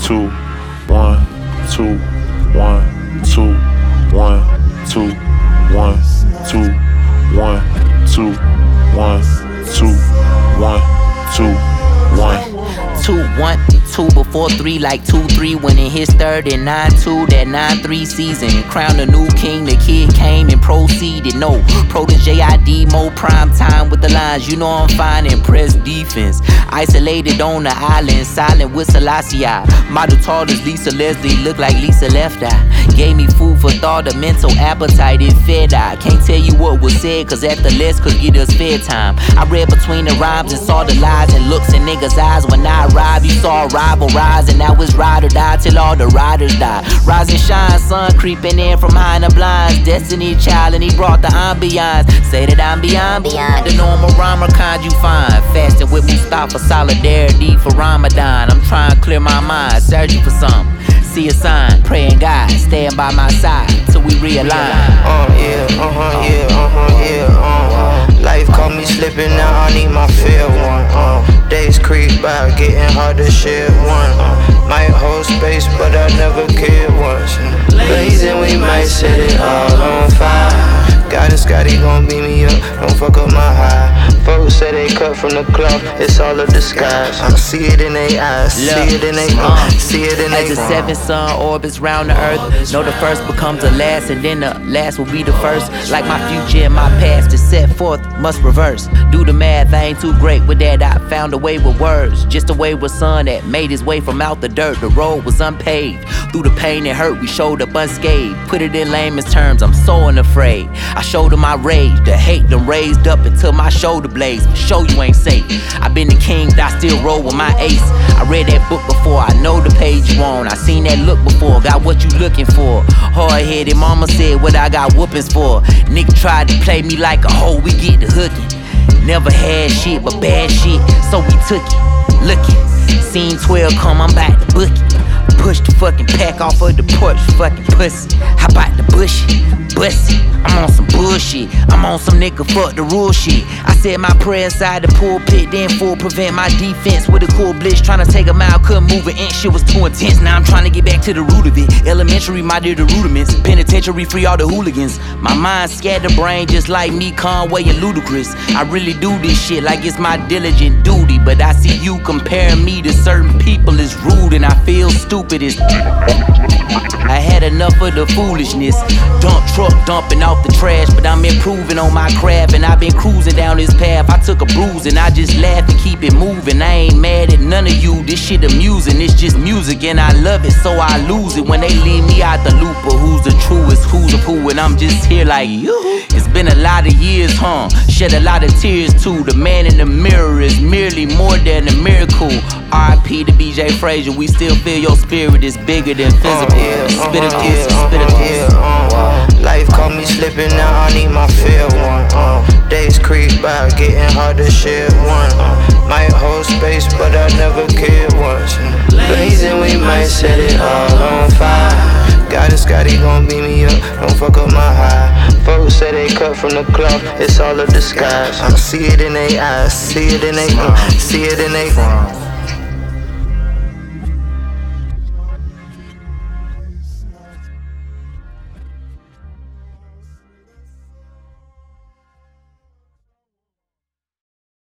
2, 1, 2, 1, 2, 1, 2, 1, 2, 1, 2, 1, 2, 1, 2, 1. 2, 1, 2 before 3, like 2, 3 when it hits third and 9, 2, that 9, 3 season. Crowned a new king, the kid came and proceeded. No, protege ID, more prime time with the lines. You know I'm fine and press defense. Isolated on the island, silent with Selassie. Model tall as Lisa Leslie, look like Lisa Left Eye. Gave me food for thought, a mental appetite, it fed I. Can't tell you what was said, cause at the list could get us fed time. I read between the rhymes and saw the lies and looks in niggas' eyes. When I arrived, you saw a rival rise, and now it's ride or die till all the riders die. Rise and shine, sun creeping in from behind the blinds. Destiny child, and he brought the ambiance. Say that I'm beyond the normal rhymer kind you find. Fasting with Mustafa, solidarity for Ramadan. I'm trying to clear my mind, searching for something. See a sign, praying God, staying by my side till we realign. Life caught me slipping, now I need my fair one. Days creep by, getting hard to share one. Might hold space, but I never cared once. Blazing, we might set it all on fire. God and Scotty gon' beat me up, don't fuck up my high. Folks say they cut from the cloth, it's all a disguise. I see it in their eyes, see it in their see it in their. As the seventh sun orbits round the earth, know the first becomes the last, and then the last will be the first. Like my future and my past is set forth, must reverse. Do the math, I ain't too great with that. I found a way with words, just a wayward son that made his way from out the dirt. The road was unpaved, through the pain and hurt we showed up unscathed. Put it in layman's terms, I'm so unafraid. I showed them my rage, the hate done raised up until my shoulder blades. For sure you ain't safe. I've been the king, I still roll with my ace. I read that book before, I know the page you on. I seen that look before, got what you looking for. Hard-headed mama said what I got whoopings for. Nigga tried to play me like a hoe, we get the hookin'. Never had shit but bad shit, so we took it. Lookin', seen 12 come, I'm back to book it. Push the fucking pack off of the porch, fucking pussy. How about the bushy, bussy? I'm on some bullshit, I'm on some nigga fuck the rule shit. I said my prayer inside the pulpit, then full prevent my defense with a cool blitz. Tryna take a mile, couldn't move an inch, shit was too intense. Now I'm trying to get back to the root of it. Elementary, my dear, the rudiments. Penitentiary, free all the hooligans. My mind scared the brain just like me, Conway and Ludacris. I really do this shit like it's my diligent duty, but I see you comparing me to certain people is rude, and I feel stupid as I had enough of the foolishness. Dump truck dumping off the trash, but I'm improving on my craft, and I've been cruising down this path. I took a bruise and I just laugh and keep it moving. I ain't mad at none of you, this shit amusing. It's just music and I love it, so I lose it when they leave me out the loop of who's the truest, who's of who, and I'm just here like you. It's been a lot of years, shed a lot of tears too. The man in the mirror is merely more than a miracle. R.I.P. to BJ Frazier, we still feel your spirit is bigger than physical. Spit a kiss, spit a kiss. Life caught me slipping, now I need my fair one. Days creep by, getting hard to share one. Might hold space, but I never cared once. Blazing, we might set it all on fire. God and Scotty gon' beat me up, don't fuck up my high. Folks say they cut from the cloth, it's all a disguise. I see it in their eyes, see it in their, see it in their.